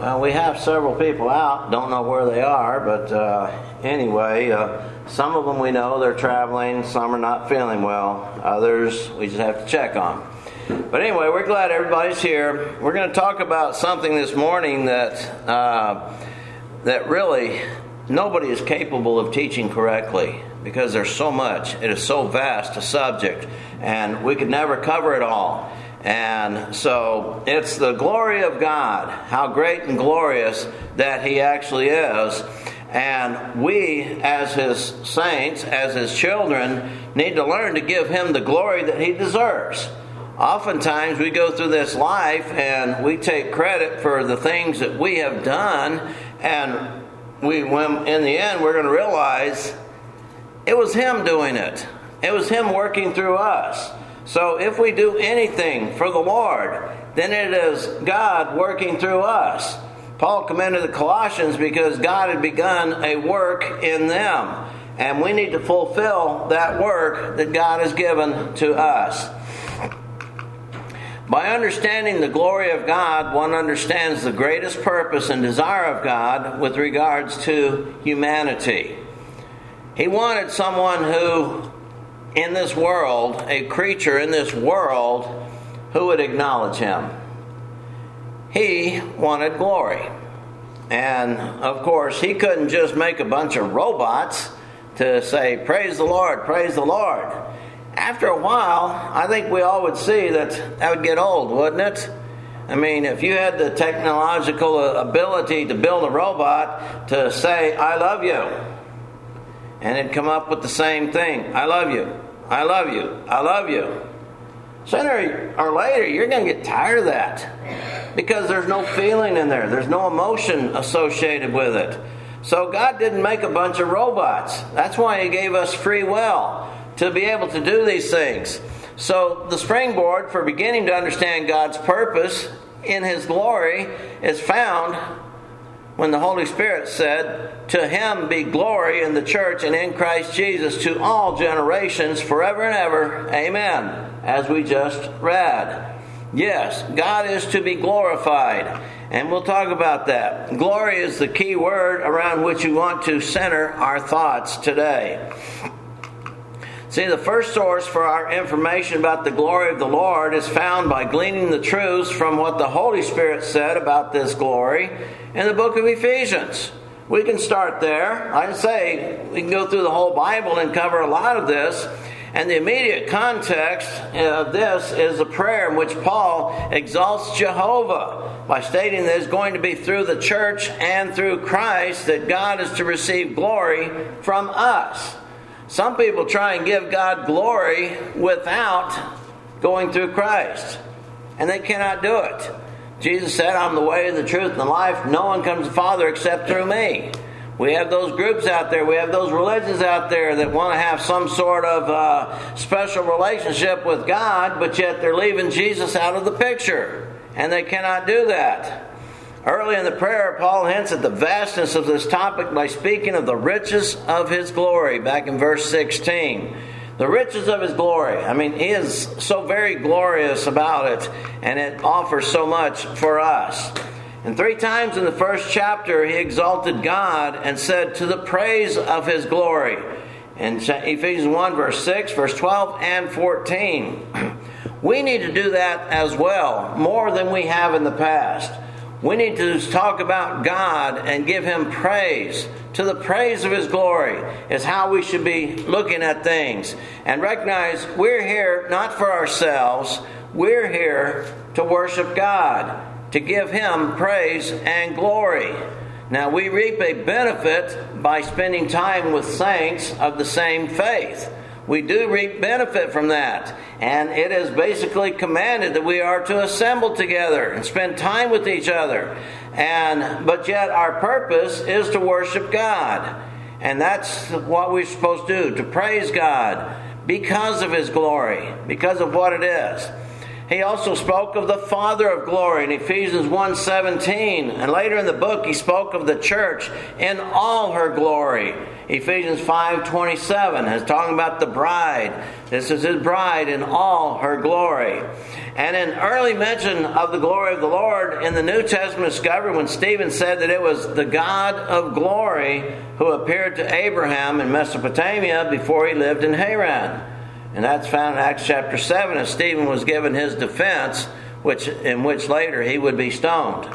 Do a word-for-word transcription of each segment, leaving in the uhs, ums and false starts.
Well, we have several people out. Don't know where they are, but uh, anyway, uh, some of them we know they're traveling. Some are not feeling well. Others we just have to check on. But anyway, we're glad everybody's here. We're going to talk about something this morning that uh, that really nobody is capable of teaching correctly, because there's so much. It is so vast a subject, and we could never cover it all. And so it's the glory of God, how great and glorious that He actually is. And we, as His saints, as His children, need to learn to give Him the glory that He deserves. Oftentimes we go through this life and we take credit for the things that we have done, and we, when in the end, we're going to realize it was Him doing it. It was Him working through us. So if we do anything for the Lord, then it is God working through us. Paul commended the Colossians because God had begun a work in them, and we need to fulfill that work that God has given to us. By understanding the glory of God, one understands the greatest purpose and desire of God with regards to humanity. He wanted someone who, in this world, a creature in this world, who would acknowledge Him. He wanted glory. And, of course, He couldn't just make a bunch of robots to say, praise the Lord, praise the Lord. After a while, I think we all would see that that would get old, wouldn't it? I mean, if you had the technological ability to build a robot to say, I love you, and it'd come up with the same thing, I love you, I love you, I love you. Sooner or later, you're going to get tired of that, because there's no feeling in there. There's no emotion associated with it. So God didn't make a bunch of robots. That's why He gave us free will to be able to do these things. So the springboard for beginning to understand God's purpose in His glory is found when the Holy Spirit said, to Him be glory in the church and in Christ Jesus to all generations forever and ever. Amen. As we just read. Yes, God is to be glorified. And we'll talk about that. Glory is the key word around which we want to center our thoughts today. See, the first source for our information about the glory of the Lord is found by gleaning the truths from what the Holy Spirit said about this glory in the book of Ephesians. We can start there. I'd say we can go through the whole Bible and cover a lot of this. And the immediate context of this is a prayer in which Paul exalts Jehovah by stating that it's going to be through the church and through Christ that God is to receive glory from us. Some people try and give God glory without going through Christ, and they cannot do it. Jesus said, I'm the way, the truth, and the life. No one comes to the Father except through me. We have those groups out there, we have those religions out there that want to have some sort of uh, special relationship with God, but yet they're leaving Jesus out of the picture, and they cannot do that. Early in the prayer, Paul hints at the vastness of this topic by speaking of the riches of His glory, back in verse sixteen. The riches of His glory. I mean, He is so very glorious about it, and it offers so much for us. And three times in the first chapter, he exalted God and said, to the praise of His glory. In Ephesians one, verse six, verse twelve, and fourteen. We need to do that as well, more than we have in the past. We need to talk about God and give Him praise. To the praise of His glory is how we should be looking at things. And recognize we're here not for ourselves. We're here to worship God, to give Him praise and glory. Now, we reap a benefit by spending time with saints of the same faith. We do reap benefit from that. And it is basically commanded that we are to assemble together and spend time with each other. And but yet our purpose is to worship God. And that's what we're supposed to do, to praise God because of His glory, because of what it is. He also spoke of the Father of glory in Ephesians one seventeen. And later in the book, he spoke of the church in all her glory. Ephesians five twenty-seven is talking about the bride. This is his bride in all her glory. And an early mention of the glory of the Lord in the New Testament is discovered when Stephen said that it was the God of glory who appeared to Abraham in Mesopotamia before he lived in Haran. And that's found in Acts chapter seven as Stephen was given his defense, which in which later he would be stoned.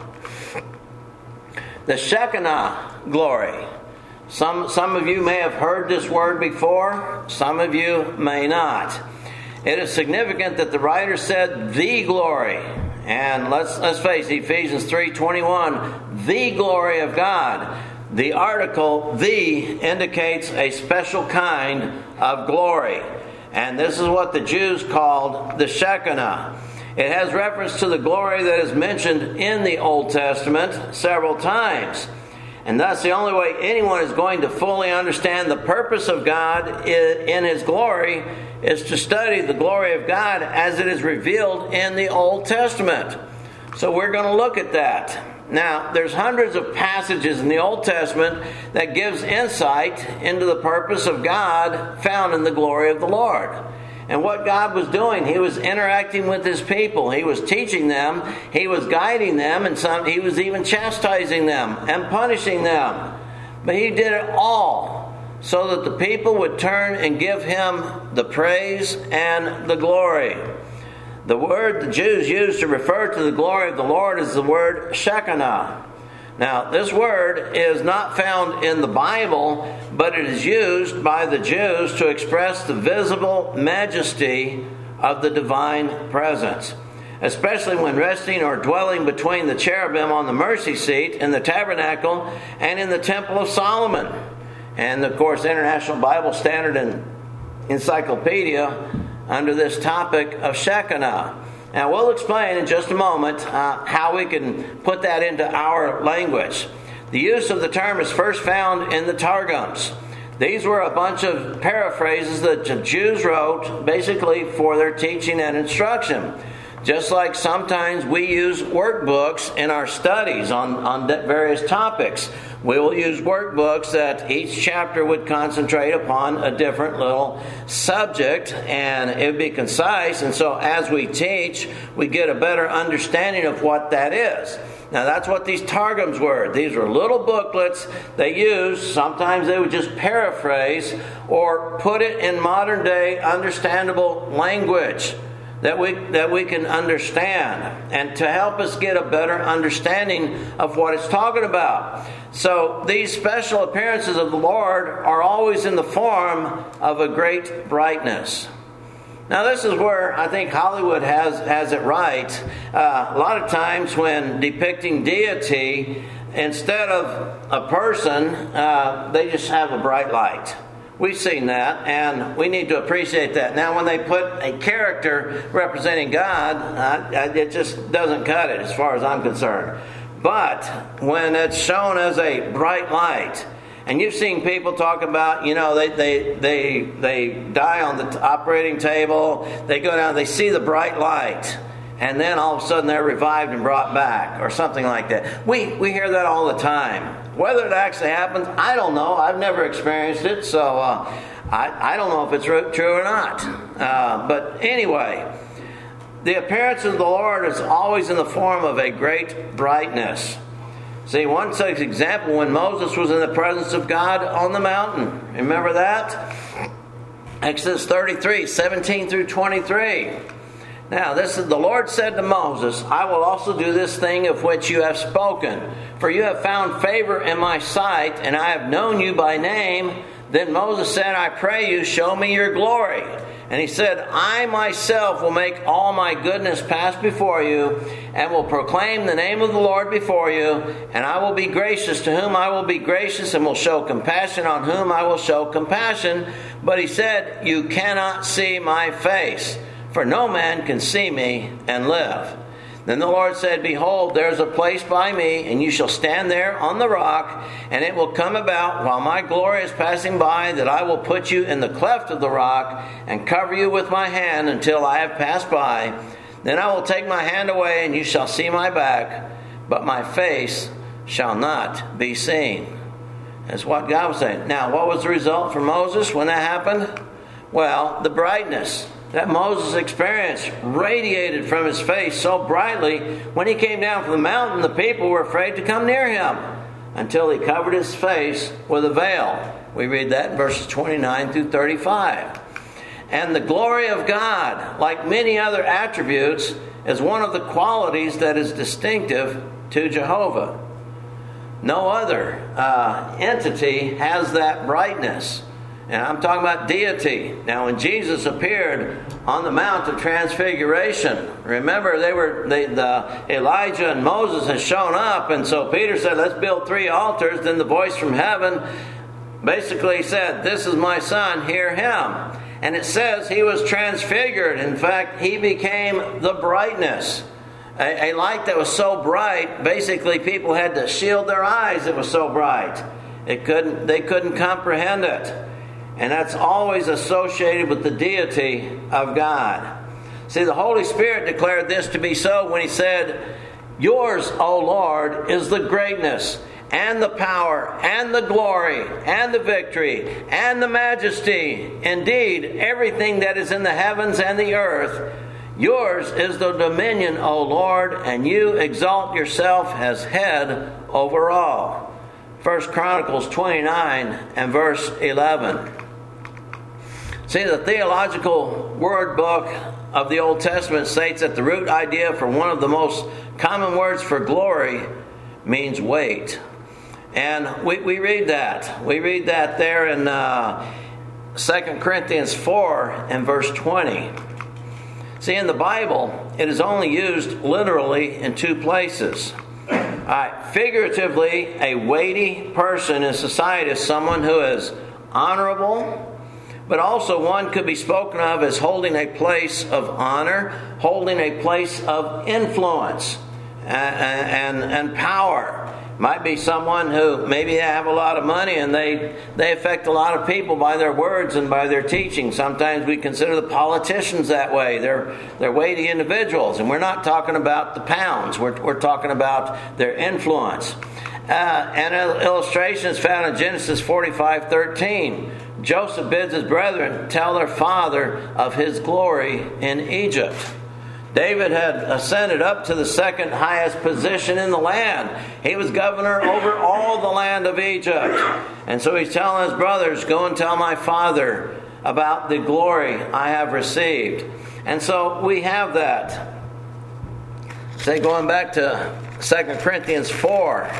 The Shekinah glory. Some, some of you may have heard this word before. Some of you may not. It is significant that the writer said the glory. And let's, let's face it, Ephesians three twenty-one, the glory of God. The article the indicates a special kind of glory. And this is what the Jews called the Shekinah. It has reference to the glory that is mentioned in the Old Testament several times. And thus the only way anyone is going to fully understand the purpose of God in His glory is to study the glory of God as it is revealed in the Old Testament. So we're going to look at that. Now, there's hundreds of passages in the Old Testament that gives insight into the purpose of God found in the glory of the Lord. And what God was doing, He was interacting with His people. He was teaching them. He was guiding them. And some, He was even chastising them and punishing them. But He did it all so that the people would turn and give Him the praise and the glory. The word the Jews used to refer to the glory of the Lord is the word Shekinah. Now, this word is not found in the Bible, but it is used by the Jews to express the visible majesty of the divine presence, especially when resting or dwelling between the cherubim on the mercy seat in the tabernacle and in the temple of Solomon. And, of course, International Bible Standard and Encyclopedia under this topic of Shekinah. Now, we'll explain in just a moment uh, how we can put that into our language. The use of the term is first found in the Targums. These were a bunch of paraphrases that the Jews wrote basically for their teaching and instruction. Just like sometimes we use workbooks in our studies on, on various topics. We will use workbooks that each chapter would concentrate upon a different little subject, and it would be concise. And so as we teach, we get a better understanding of what that is. Now that's what these Targums were. These were little booklets they used. Sometimes they would just paraphrase or put it in modern day understandable language that we that we can understand, and to help us get a better understanding of what it's talking about. So these special appearances of the Lord are always in the form of a great brightness. Now this is where I think Hollywood has, has it right. Uh, a lot of times when depicting deity, instead of a person, uh, they just have a bright light. We've seen that, and we need to appreciate that. Now, when they put a character representing God, uh, it just doesn't cut it as far as I'm concerned. But when it's shown as a bright light, and you've seen people talk about, you know, they they they they die on the operating table, they go down, they see the bright light, and then all of a sudden they're revived and brought back, or something like that. We we hear that all the time. Whether it actually happens, I don't know. I've never experienced it, so uh, I, I don't know if it's true or not. Uh, but anyway, the appearance of the Lord is always in the form of a great brightness. See, one such example when Moses was in the presence of God on the mountain. Remember that? Exodus thirty-three, seventeen through twenty-three. Now, this is the Lord said to Moses, I will also do this thing of which you have spoken. For you have found favor in my sight, and I have known you by name. Then Moses said, I pray you, show me your glory. And he said, I myself will make all my goodness pass before you, and will proclaim the name of the Lord before you. And I will be gracious to whom I will be gracious, and will show compassion on whom I will show compassion. But he said, you cannot see my face, for no man can see me and live. Then the Lord said, behold, there is a place by me, and you shall stand there on the rock, and it will come about while my glory is passing by, that I will put you in the cleft of the rock, and cover you with my hand until I have passed by. Then I will take my hand away, and you shall see my back, but my face shall not be seen. That's what God was saying. Now, what was the result for Moses when that happened? Well, the brightness that Moses experienced radiated from his face so brightly, when he came down from the mountain, the people were afraid to come near him until he covered his face with a veil. We read that in verses twenty-nine through thirty-five. And the glory of God, like many other attributes, is one of the qualities that is distinctive to Jehovah. No other uh, entity has that brightness. And I'm talking about deity. Now, when Jesus appeared on the Mount of Transfiguration, remember they were they, the Elijah and Moses had shown up, and so Peter said, "Let's build three altars." Then the voice from heaven basically said, "This is my son, hear him." And it says he was transfigured. In fact, he became the brightness. A, a light that was so bright, basically people had to shield their eyes. It was so bright. It couldn't, they couldn't comprehend it. And that's always associated with the deity of God. See, the Holy Spirit declared this to be so when he said, "Yours, O Lord, is the greatness and the power and the glory and the victory and the majesty. Indeed, everything that is in the heavens and the earth. Yours is the dominion, O Lord, and you exalt yourself as head over all." First Chronicles twenty-nine and verse eleven. See, the theological word book of the Old Testament states that the root idea for one of the most common words for glory means weight. And we, we read that. We read that there in uh, Second Corinthians four and verse twenty. See, in the Bible, it is only used literally in two places. All right, figuratively, a weighty person in society is someone who is honorable, but also one could be spoken of as holding a place of honor, holding a place of influence and, and, and power. Might be someone who maybe they have a lot of money and they, they affect a lot of people by their words and by their teaching. Sometimes we consider the politicians that way. They're, they're weighty individuals. And we're not talking about the pounds. We're, we're talking about their influence. Uh, and an illustration is found in Genesis forty-five thirteen. Joseph bids his brethren tell their father of his glory in Egypt. David had ascended up to the second highest position in the land. He was governor over all the land of Egypt. And so he's telling his brothers, "Go and tell my father about the glory I have received." And so we have that. Say, going back to Second Corinthians four.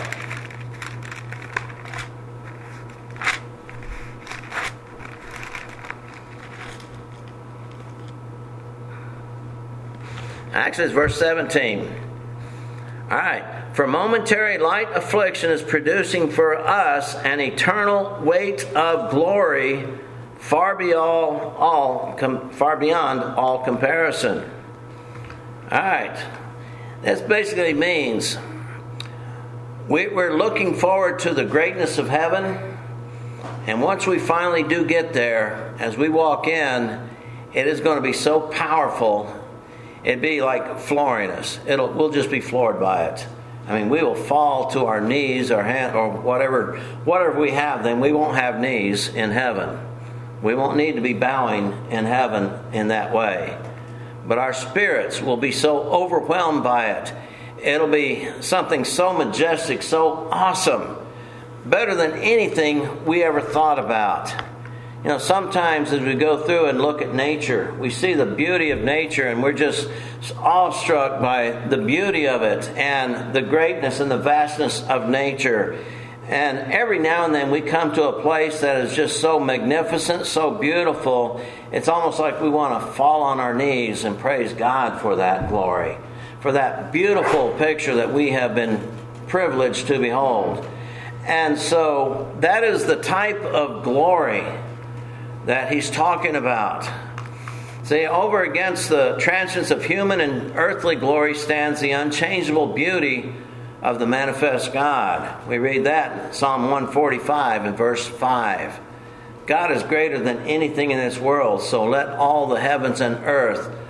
Actually, it's verse seventeen. All right. "For momentary light affliction is producing for us an eternal weight of glory far beyond all, com, far beyond all comparison." All right. This basically means we, we're looking forward to the greatness of heaven. And once we finally do get there, as we walk in, it is going to be so powerful. It'd be like flooring us. It'll we'll just be floored by it. I mean, we will fall to our knees or hand or whatever whatever we have. Then we won't have knees in heaven. We won't need to be bowing in heaven in that way. But our spirits will be so overwhelmed by it. It'll be something so majestic, so awesome, better than anything we ever thought about. You know, sometimes as we go through and look at nature, we see the beauty of nature and we're just awestruck by the beauty of it and the greatness and the vastness of nature. And every now and then we come to a place that is just so magnificent, so beautiful, it's almost like we want to fall on our knees and praise God for that glory, for that beautiful picture that we have been privileged to behold. And so that is the type of glory that he's talking about. See, over against the transience of human and earthly glory stands the unchangeable beauty of the manifest God. We read that in Psalm one forty-five and verse five. "God is greater than anything in this world, so let all the heavens and earth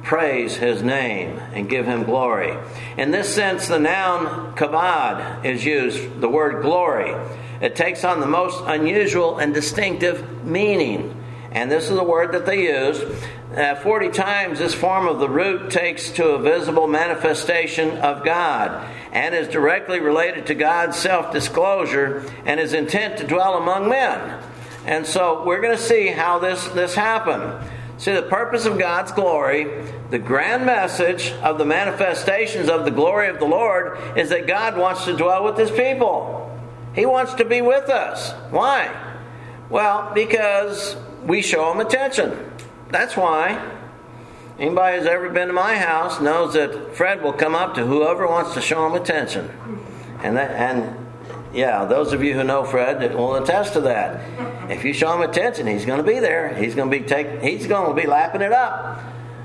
praise His name and give Him glory. In this sense, the noun kavod is used, the word glory. It takes on the most unusual and distinctive meaning. And this is the word that they used. Uh, Forty times this form of the root takes to a visible manifestation of God and is directly related to God's self-disclosure and His intent to dwell among men. And so we're going to see how this, this happened. See, the purpose of God's glory, the grand message of the manifestations of the glory of the Lord, is that God wants to dwell with His people. He wants to be with us. Why? Well, because we show Him attention. That's why. Anybody who's ever been to my house knows that Fred will come up to whoever wants to show him attention. And that, and yeah, those of you who know Fred will attest to that. If you show him attention, he's going to be there. He's going to be take, He's going to be lapping it up.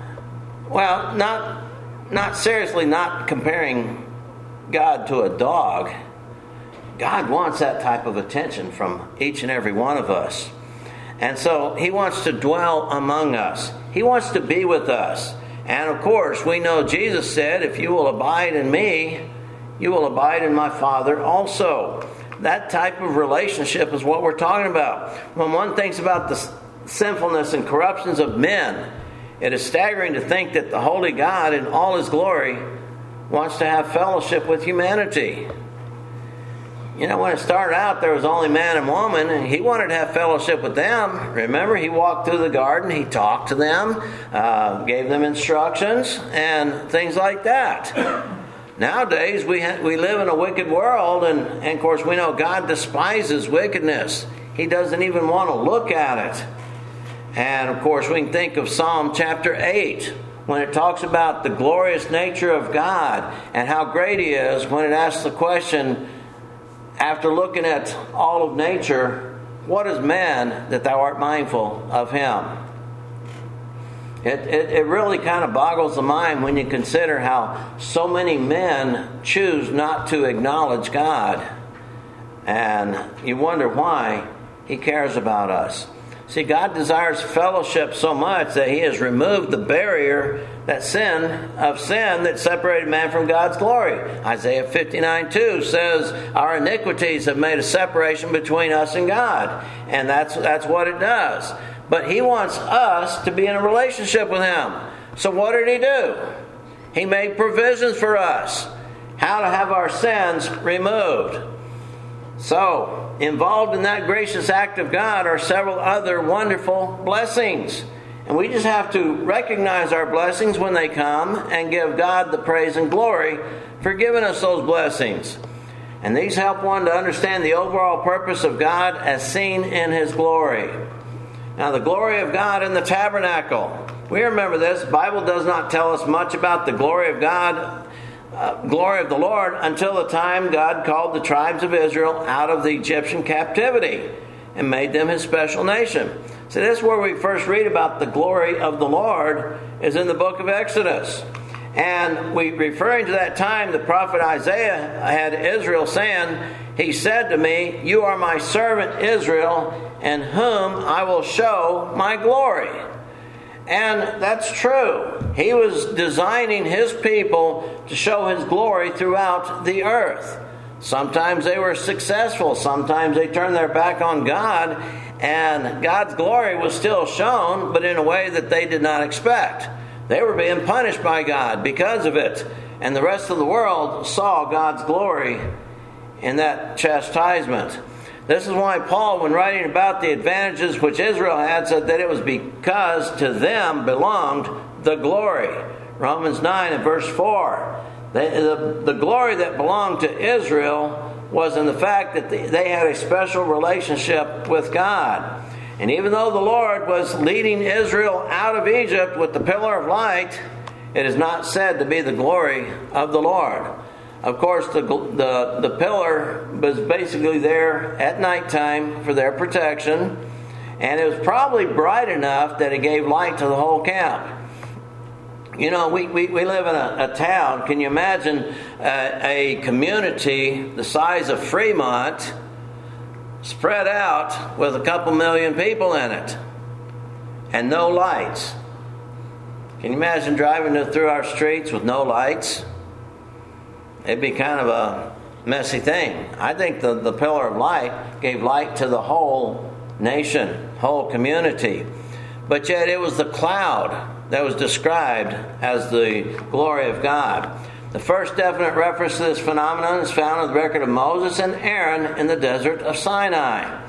Well, not not seriously, not comparing God to a dog. God wants that type of attention from each and every one of us. And so He wants to dwell among us. He wants to be with us. And of course, we know Jesus said, if you will abide in me, you will abide in my Father also. That type of relationship is what we're talking about. When one thinks about the sinfulness and corruptions of men, it is staggering to think that the holy God in all His glory wants to have fellowship with humanity. You know, when it started out, there was only man and woman, and He wanted to have fellowship with them. Remember, He walked through the garden, He talked to them, uh, gave them instructions, and things like that. Nowadays, we ha- we live in a wicked world, and, and of course, we know God despises wickedness. He doesn't even want to look at it. And of course, we can think of Psalm chapter eight, when it talks about the glorious nature of God and how great He is, when it asks the question, after looking at all of nature, what is man that thou art mindful of him? It, it, it really kind of boggles the mind when you consider how so many men choose not to acknowledge God. And you wonder why He cares about us. See, God desires fellowship so much that He has removed the barrier that sin of sin that separated man from God's glory. Isaiah fifty-nine two says, our iniquities have made a separation between us and God. And that's that's what it does. But He wants us to be in a relationship with Him. So what did He do? He made provisions for us. How to have our sins removed. So, involved in that gracious act of God are several other wonderful blessings. And we just have to recognize our blessings when they come and give God the praise and glory for giving us those blessings. And these help one to understand the overall purpose of God as seen in His glory. Now, the glory of God in the tabernacle. We remember this. The Bible does not tell us much about the glory of God Uh, glory of the Lord until the time God called the tribes of Israel out of the Egyptian captivity and made them His special nation. So this is where we first read about the glory of the Lord, is in the book of Exodus. And we, referring to that time, the prophet Isaiah had Israel saying, He said to me, you are my servant Israel, in whom I will show my glory. And that's true. He was designing His people to show His glory throughout the earth. Sometimes they were successful. Sometimes they turned their back on God. And God's glory was still shown, but in a way that they did not expect. They were being punished by God because of it. And the rest of the world saw God's glory in that chastisement. This is why Paul, when writing about the advantages which Israel had, said that it was because to them belonged the glory. Romans nine and verse four. They, the, the glory that belonged to Israel was in the fact that they had a special relationship with God. And even though the Lord was leading Israel out of Egypt with the pillar of light, it is not said to be the glory of the Lord. Of course, the, the, the pillar was basically there at nighttime for their protection. And it was probably bright enough that it gave light to the whole camp. You know, we, we, we live in a, a town. Can you imagine a, a community the size of Fremont spread out with a couple million people in it and no lights? Can you imagine driving through our streets with no lights? It'd be kind of a messy thing. I think the, the pillar of light gave light to the whole nation, whole community. But yet it was the cloud that was described as the glory of God. The first definite reference to this phenomenon is found in the record of Moses and Aaron in the desert of Sinai.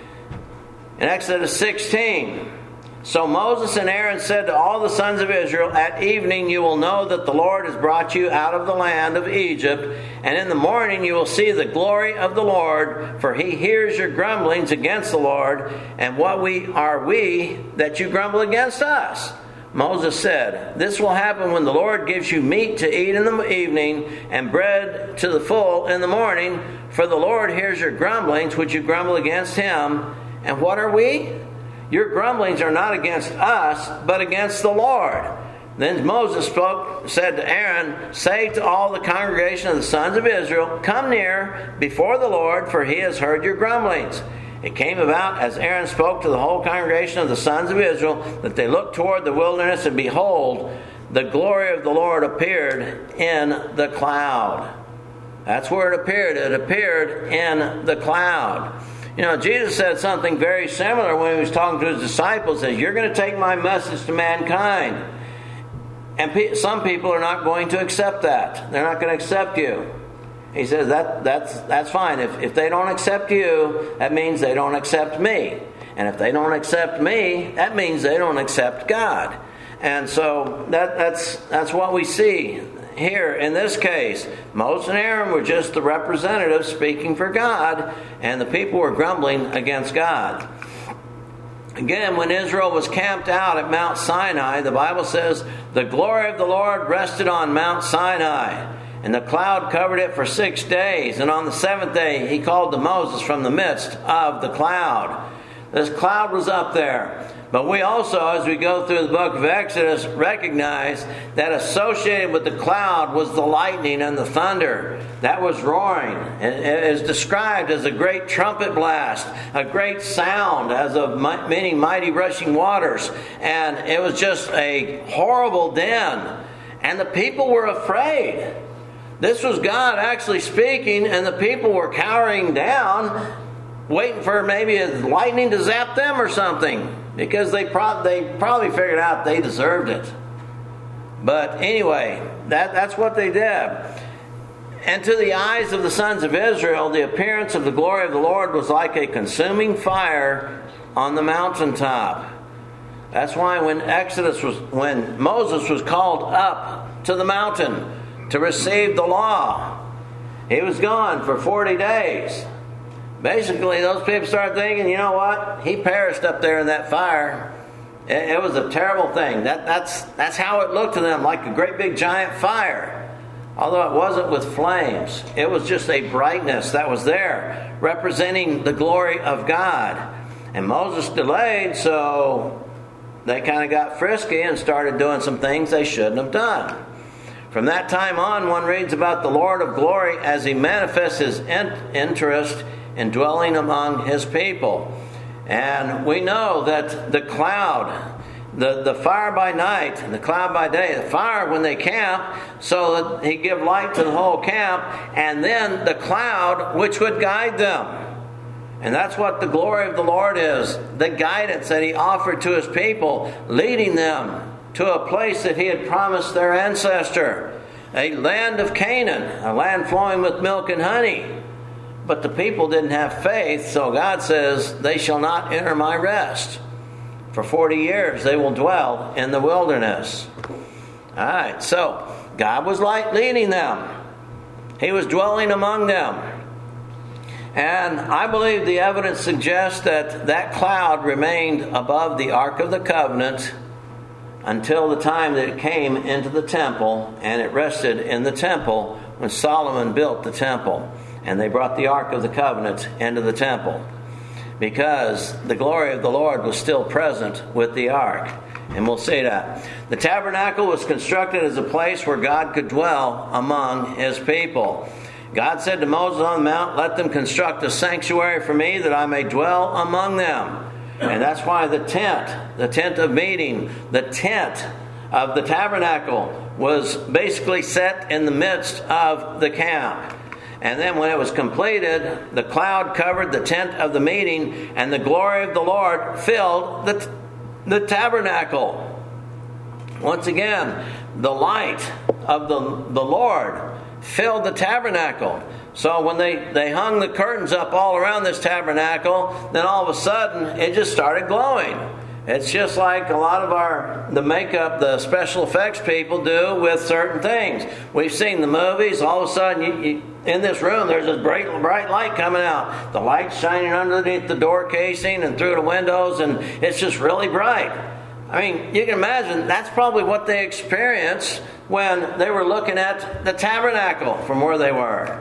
In Exodus sixteen, so Moses and Aaron said to all the sons of Israel, at evening you will know that the Lord has brought you out of the land of Egypt, and in the morning you will see the glory of the Lord, for he hears your grumblings against the Lord, and what we are we that you grumble against us? Moses said, this will happen when the Lord gives you meat to eat in the evening and bread to the full in the morning, for the Lord hears your grumblings which you grumble against him. And what are we? Your grumblings are not against us, but against the Lord. Then Moses spoke, said to Aaron, say to all the congregation of the sons of Israel, come near before the Lord, for he has heard your grumblings. It came about, as Aaron spoke to the whole congregation of the sons of Israel, that they looked toward the wilderness, and behold, the glory of the Lord appeared in the cloud. That's where it appeared. It appeared in the cloud. You know, Jesus said something very similar when he was talking to his disciples. He says, you're going to take my message to mankind. And pe- some people are not going to accept that. They're not going to accept you. He says, that that's that's fine. If, if they don't accept you, that means they don't accept me. And if they don't accept me, that means they don't accept God. And so that that's that's what we see here in this case. Moses and Aaron were just the representatives speaking for God, and the people were grumbling against God. Again, when Israel was camped out at Mount Sinai, the Bible says, the glory of the Lord rested on Mount Sinai, and the cloud covered it for six days. And on the seventh day, he called to Moses from the midst of the cloud. This cloud was up there. But we also, as we go through the book of Exodus, recognize that associated with the cloud was the lightning and the thunder that was roaring. It is described as a great trumpet blast, a great sound as of many mighty rushing waters. And it was just a horrible din. And the people were afraid. This was God actually speaking, and the people were cowering down, waiting for maybe a lightning to zap them or something, because they, pro- they probably figured out they deserved it. But anyway, that, that's what they did. And to the eyes of the sons of Israel, the appearance of the glory of the Lord was like a consuming fire on the mountaintop. That's why when Exodus was, when Moses was called up to the mountain to receive the law, he was gone for forty days. Basically, those people started thinking, you know what? He perished up there in that fire. It, it was a terrible thing. That, that's, that's how it looked to them, like a great big giant fire. Although it wasn't with flames. It was just a brightness that was there, representing the glory of God. And Moses delayed, so they kind of got frisky and started doing some things they shouldn't have done. From that time on, one reads about the Lord of glory as he manifests his in- interest in dwelling among his people. And we know that the cloud, the, the fire by night and the cloud by day, the fire when they camp, so that he give light to the whole camp, and then the cloud which would guide them. And that's what the glory of the Lord is, the guidance that he offered to his people, leading them to a place that he had promised their ancestor, a land of Canaan, a land flowing with milk and honey. But the people didn't have faith, so God says, they shall not enter my rest. For forty years they will dwell in the wilderness. All right, so God was light leading them. He was dwelling among them. And I believe the evidence suggests that that cloud remained above the Ark of the Covenant until the time that it came into the temple, and it rested in the temple when Solomon built the temple. And they brought the Ark of the Covenant into the temple, because the glory of the Lord was still present with the Ark. And we'll see that. The tabernacle was constructed as a place where God could dwell among his people. God said to Moses on the mount, let them construct a sanctuary for me that I may dwell among them. And that's why the tent, the tent of meeting, the tent of the tabernacle was basically set in the midst of the camp. And then when it was completed, the cloud covered the tent of the meeting, and the glory of the Lord filled the, the tabernacle. Once again, the light of the, the Lord filled the tabernacle. So when they, they hung the curtains up all around this tabernacle, then all of a sudden it just started glowing. It's just like a lot of our the makeup, the special effects people do with certain things. We've seen the movies. All of a sudden, you, you, in this room, there's this bright, bright light coming out. The light's shining underneath the door casing and through the windows, and it's just really bright. I mean, you can imagine that's probably what they experienced when they were looking at the tabernacle from where they were.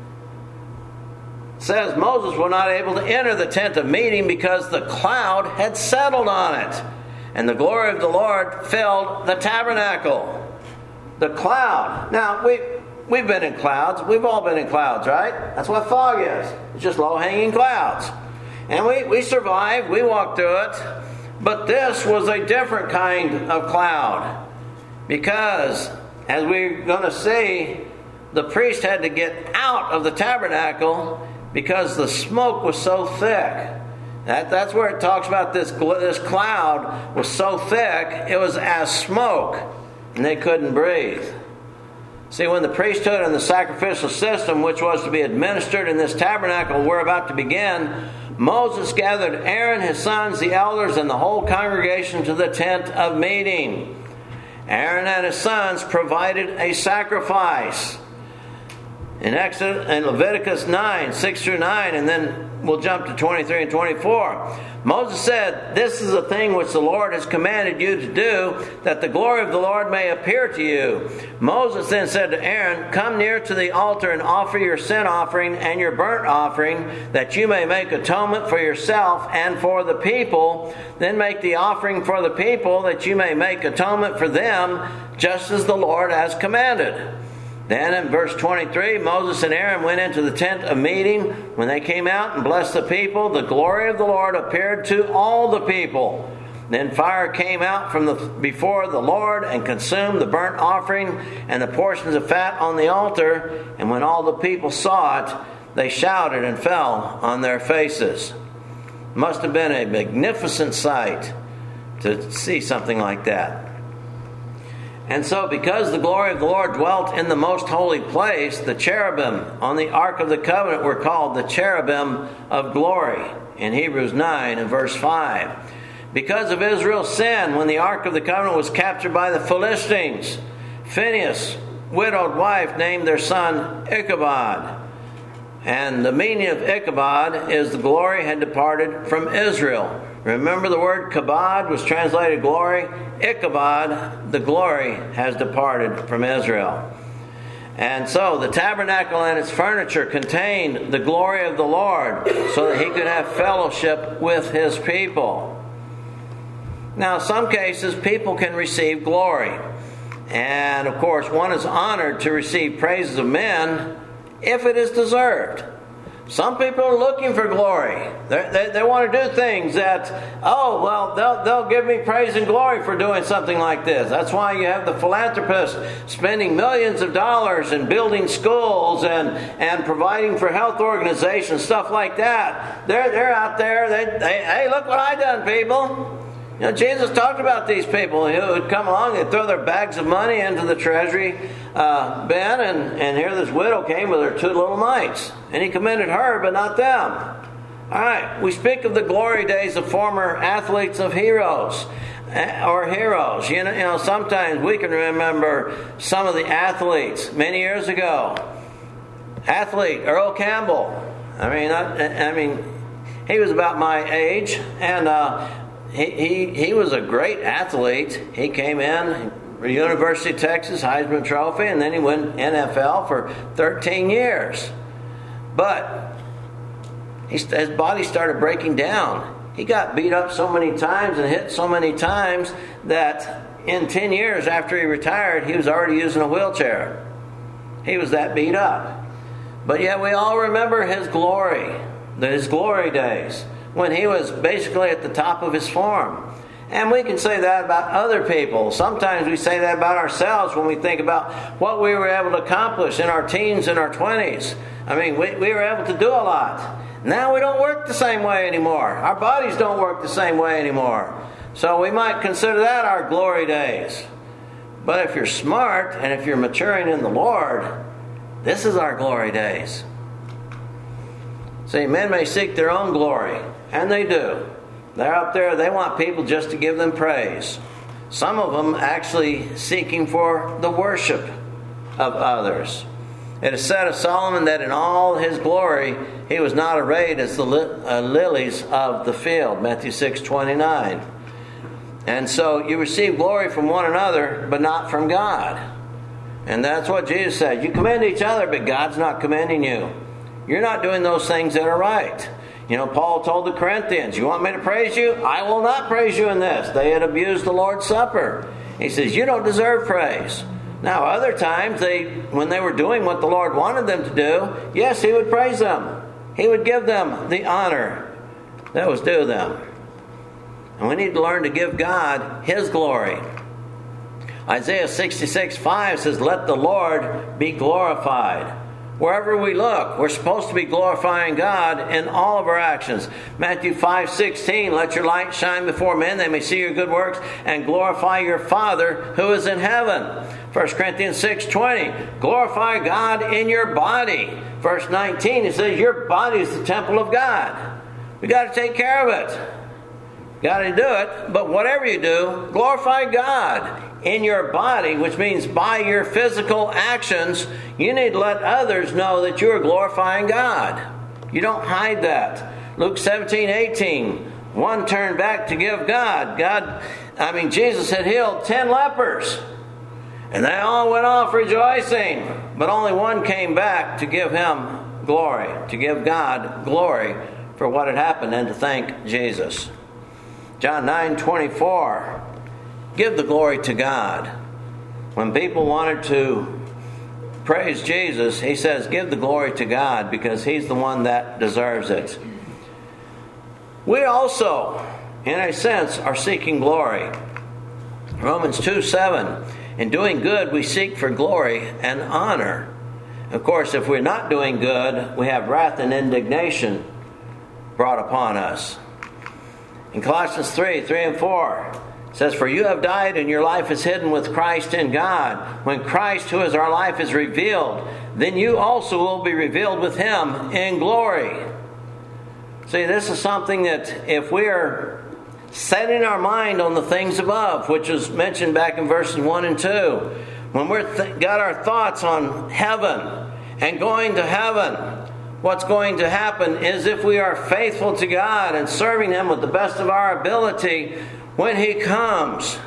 It says Moses was not able to enter the tent of meeting because the cloud had settled on it, and the glory of the Lord filled the tabernacle. The cloud. Now, we, we've been in clouds. We've all been in clouds, right? That's what fog is. It's just low-hanging clouds. And we, we survived. We walked through it. But this was a different kind of cloud, because, as we're going to see, the priest had to get out of the tabernacle because the smoke was so thick. That, that's where it talks about this, this cloud was so thick, it was as smoke, and they couldn't breathe. See, when the priesthood and the sacrificial system, which was to be administered in this tabernacle, were about to begin, Moses gathered Aaron, his sons, the elders, and the whole congregation to the tent of meeting. Aaron and his sons provided a sacrifice. In Exodus and Leviticus nine, six through nine, and then we'll jump to twenty-three and twenty-four. Moses said, "This is a thing which the Lord has commanded you to do, that the glory of the Lord may appear to you." Moses then said to Aaron, "Come near to the altar and offer your sin offering and your burnt offering, that you may make atonement for yourself and for the people. Then make the offering for the people, that you may make atonement for them, just as the Lord has commanded." Then in verse twenty-three, Moses and Aaron went into the tent of meeting. When they came out and blessed the people, the glory of the Lord appeared to all the people. Then fire came out from the before the Lord and consumed the burnt offering and the portions of fat on the altar. And when all the people saw it, they shouted and fell on their faces. Must have been a magnificent sight to see something like that. And so, because the glory of the Lord dwelt in the most holy place, the cherubim on the Ark of the Covenant were called the cherubim of glory, in Hebrews nine and verse five. Because of Israel's sin, when the Ark of the Covenant was captured by the Philistines, Phinehas' widowed wife named their son Ichabod. And the meaning of Ichabod is the glory had departed from Israel. Remember, the word kabod was translated glory. Ichabod, the glory, has departed from Israel. And so the tabernacle and its furniture contained the glory of the Lord, so that he could have fellowship with his people. Now, in some cases, people can receive glory. And, of course, one is honored to receive praises of men if it is deserved. Some people are looking for glory. They, they, they want to do things that, oh, well, they'll, they'll give me praise and glory for doing something like this. That's why you have the philanthropists spending millions of dollars in building schools and, and providing for health organizations, stuff like that. They're, they're out there. They, they, hey, look what I done, people. You know, Jesus talked about these people who would come along and throw their bags of money into the treasury uh, bin, and, and here this widow came with her two little mites. And he commended her, but not them. All right, we speak of the glory days of former athletes of heroes, or heroes. You know, you know, sometimes we can remember some of the athletes many years ago. Athlete Earl Campbell. I mean, I, I mean, he was about my age, and uh, He, he he was a great athlete. He came in, University of Texas, Heisman Trophy, and then he went N F L for thirteen years. But he, his body started breaking down. He got beat up so many times and hit so many times that in ten years after he retired, he was already using a wheelchair. He was that beat up. But yet we all remember his glory, his glory days, when he was basically at the top of his form. And we can say that about other people. Sometimes we say that about ourselves when we think about what we were able to accomplish in our teens and our twenties. I mean, we, we were able to do a lot. Now we don't work the same way anymore. Our bodies don't work the same way anymore. So we might consider that our glory days. But if you're smart and if you're maturing in the Lord, this is our glory days. See, men may seek their own glory, and they do. They're up there, they want people just to give them praise. Some of them actually seeking for the worship of others. It is said of Solomon that in all his glory he was not arrayed as the li- uh, lilies of the field. Matthew six twenty-nine. And so you receive glory from one another, but not from God. And that's what Jesus said. You commend each other, but God's not commending you. You're not doing those things that are right. You know, Paul told the Corinthians, you want me to praise you? I will not praise you in this. They had abused the Lord's Supper. He says, you don't deserve praise. Now, other times, they, when they were doing what the Lord wanted them to do, yes, He would praise them. He would give them the honor that was due them. And we need to learn to give God His glory. Isaiah sixty-six five says, let the Lord be glorified. Wherever we look, we're supposed to be glorifying God in all of our actions. Matthew five sixteen, let your light shine before men, they may see your good works and glorify your Father who is in heaven. First Corinthians six twenty, glorify God in your body. Verse nineteen, it says your body is the temple of God. We got to take care of it. Got to do it, but whatever you do, glorify God in your body, which means by your physical actions. You need to let others know that you are glorifying God. You don't hide that. Luke seventeen eighteen, one turned back to give God. God, I mean, Jesus had healed ten lepers, and they all went off rejoicing, but only one came back to give Him glory, to give God glory for what had happened and to thank Jesus. John nine twenty-four, give the glory to God. When people wanted to praise Jesus, He says, give the glory to God because He's the one that deserves it. We also, in a sense, are seeking glory. Romans two seven, in doing good we seek for glory and honor. Of course, if we're not doing good, we have wrath and indignation brought upon us. In Colossians three, three and four, it says, for you have died and your life is hidden with Christ in God. When Christ, who is our life, is revealed, then you also will be revealed with Him in glory. See, this is something that if we are setting our mind on the things above, which was mentioned back in verses one and two, when we've th- got our thoughts on heaven and going to heaven, what's going to happen is if we are faithful to God and serving Him with the best of our ability, when He comes,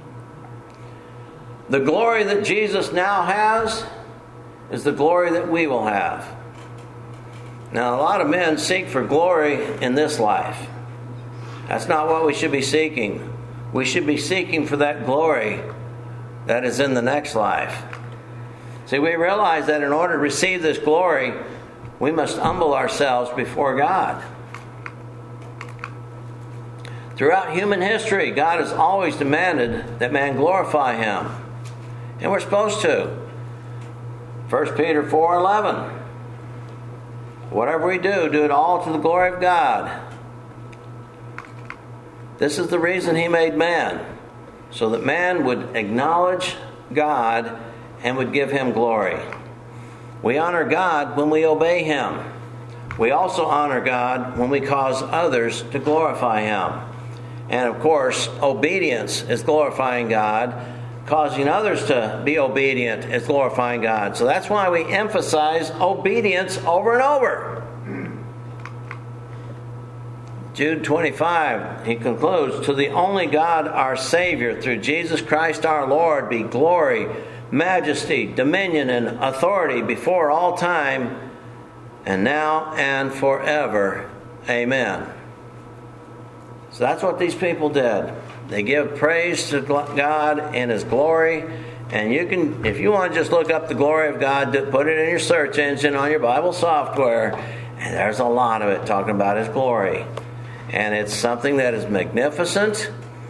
the glory that Jesus now has is the glory that we will have. Now, a lot of men seek for glory in this life. That's not what we should be seeking. We should be seeking for that glory that is in the next life. See, we realize that in order to receive this glory, we must humble ourselves before God. Throughout human history, God has always demanded that man glorify Him. And we're supposed to. First Peter four eleven. Whatever we do, do it all to the glory of God. This is the reason He made man, so that man would acknowledge God and would give Him glory. We honor God when we obey Him. We also honor God when we cause others to glorify Him. And of course, obedience is glorifying God. Causing others to be obedient is glorifying God. So that's why we emphasize obedience over and over. Jude twenty-five, he concludes, to the only God our Savior, through Jesus Christ our Lord, be glory, majesty, dominion, and authority before all time, and now and forever. Amen. So that's what these people did. They give praise to God in His glory. And you can, if you want to just look up the glory of God, put it in your search engine on your Bible software. And there's a lot of it talking about His glory. And it's something that is magnificent.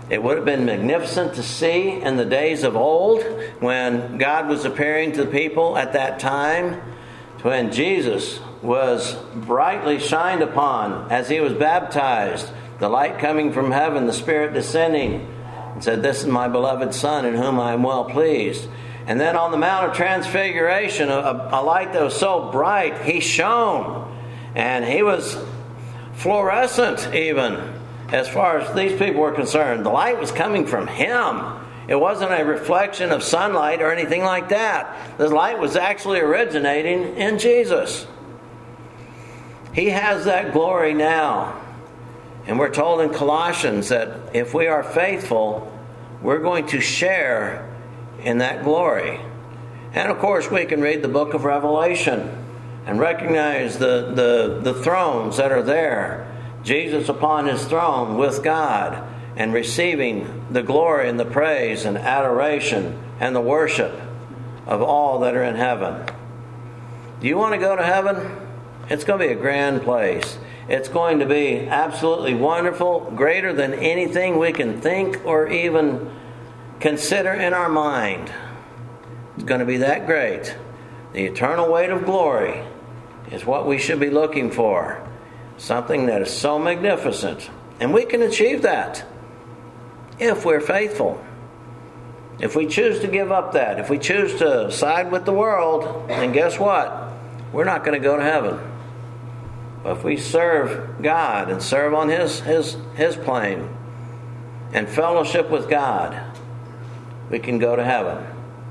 It would have been magnificent to see in the days of old when God was appearing to the people at that time, when Jesus was brightly shined upon as he was baptized, the light coming from heaven, the Spirit descending, and said, "This is my beloved Son in whom I am well pleased." And then on the Mount of Transfiguration, a, a light that was so bright, he shone. And he was fluorescent even, as far as these people were concerned. The light was coming from him. It wasn't a reflection of sunlight or anything like that. The light was actually originating in Jesus. He has that glory now. And we're told in Colossians that if we are faithful, we're going to share in that glory. And of course, we can read the book of Revelation and recognize the, the, the thrones that are there. Jesus upon his throne with God and receiving the glory and the praise and adoration and the worship of all that are in heaven. Do you want to go to heaven? It's going to be a grand place. It's going to be absolutely wonderful, greater than anything we can think or even consider in our mind. It's going to be that great. The eternal weight of glory is what we should be looking for. Something that is so magnificent. And we can achieve that if we're faithful. If we choose to give up that, if we choose to side with the world, then guess what? We're not going to go to heaven. But if we serve God and serve on His, His, His plane and fellowship with God, we can go to heaven.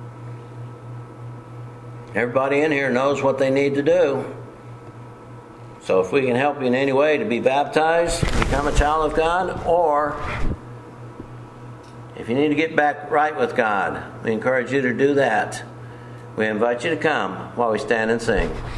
Everybody in here knows what they need to do. So if we can help you in any way to be baptized, become a child of God, or if you need to get back right with God, we encourage you to do that. We invite you to come while we stand and sing.